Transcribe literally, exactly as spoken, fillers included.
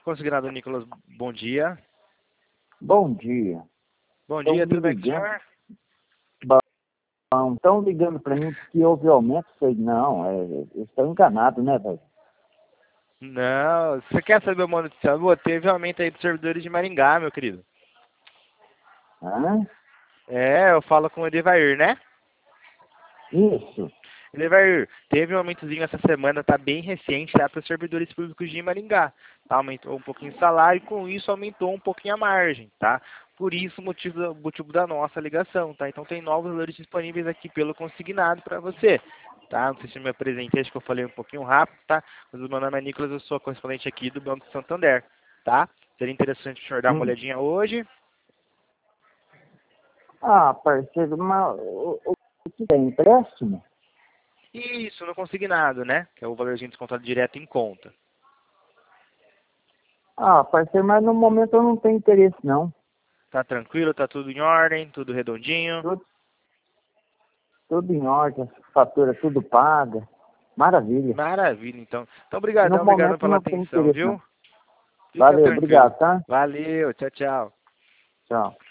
Consignado Nicolas, bom dia. Bom dia. Bom Tão dia, me tudo bem com o ligando. senhor? Bom, estão ligando para mim que houve aumento. Sei, não, é, eles estão enganados, né, velho? Não, você quer saber uma notícia boa? Teve aumento aí dos servidores de Maringá, meu querido. Hã? É, eu falo com o Edevair, né? Isso. Edevair, teve um aumentozinho essa semana, tá bem recente, tá, para os servidores públicos de Maringá. Tá, aumentou um pouquinho o salário e com isso aumentou um pouquinho a margem, tá? Por isso o motivo, o motivo da nossa ligação, tá? Então tem novos valores disponíveis aqui pelo consignado para você, tá? Não sei se eu me apresentei, acho que eu falei um pouquinho rápido, tá? Mas o meu nome é Nicolas, eu sou correspondente aqui do Banco Santander, tá? Seria interessante o senhor dar uma Hum. olhadinha hoje. Ah, parceiro, mas o, o, o que tem empréstimo? Isso, no consignado, né? Que é o valorzinho descontado direto em conta. Ah, parceiro, mas no momento eu não tenho interesse, não. Tá tranquilo, tá tudo em ordem, tudo redondinho. Tudo, tudo em ordem, fatura tudo paga. Maravilha. Maravilha, então. Então, No obrigadão, obrigado momento pela não tenho atenção, interesse, não. viu? Fica Valeu, tranquilo. obrigado, tá? Valeu, tchau, tchau. Tchau.